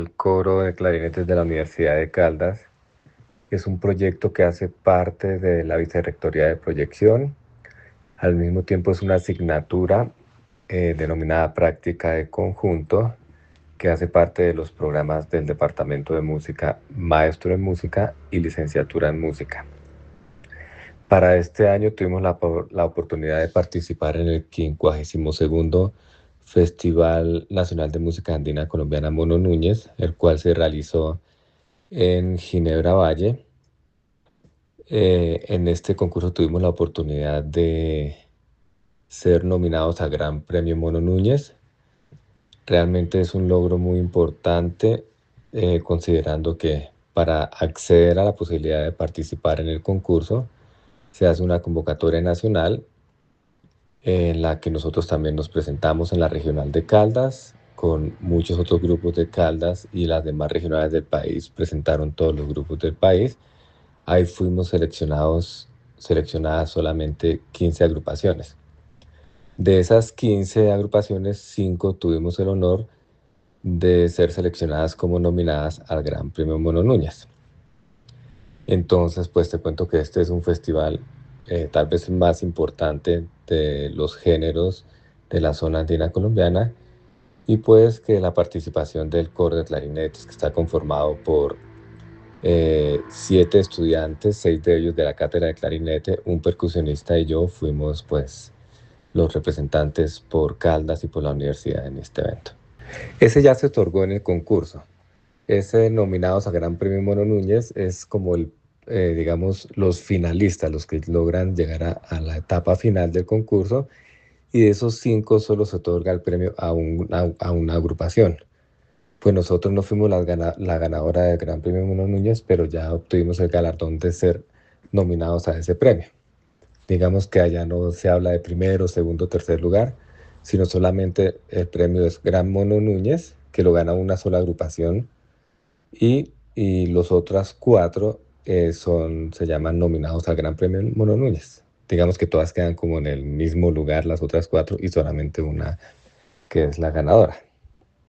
El coro de clarinetes de la Universidad de Caldas es un proyecto que hace parte de la Vicerrectoría de Proyección. Al mismo tiempo es una asignatura denominada Práctica de Conjunto, que hace parte de los programas del Departamento de Música, Maestro en Música y Licenciatura en Música. Para este año tuvimos la oportunidad de participar en el 52º Festival Nacional de Música Andina Colombiana Mono Núñez, el cual se realizó en Ginebra Valle. En este concurso tuvimos la oportunidad de ser nominados a Gran Premio Mono Núñez. Realmente es un logro muy importante, considerando que para acceder a la posibilidad de participar en el concurso se hace una convocatoria nacional en la que nosotros también nos presentamos en la regional de Caldas, con muchos otros grupos de Caldas, y las demás regionales del país presentaron todos los grupos del país. Ahí fuimos seleccionadas solamente 15 agrupaciones. De esas 15 agrupaciones, 5 tuvimos el honor de ser seleccionadas como nominadas al Gran Premio Mono Núñez. Entonces, pues te cuento que este es un festival tal vez el más importante de los géneros de la zona andina colombiana, y pues que la participación del coro de clarinetes, que está conformado por 7 estudiantes, 6 de ellos de la cátedra de clarinete, un percusionista y yo, fuimos pues los representantes por Caldas y por la universidad en este evento. Ese ya se otorgó en el concurso. Ese nominados a Gran Premio Mono Núñez es como digamos, los finalistas, los que logran llegar a la etapa final del concurso, y de esos 5 solo se otorga el premio a una agrupación. Pues nosotros no fuimos la ganadora del Gran Premio Mono Núñez, pero ya obtuvimos el galardón de ser nominados a ese premio. Digamos que allá no se habla de primero, segundo, tercer lugar, sino solamente el premio es Gran Mono Núñez, que lo gana una sola agrupación, y los otras 4 se llaman nominados al Gran Premio Mono Núñez. Digamos que todas quedan como en el mismo lugar, las otras 4, y solamente una que es la ganadora.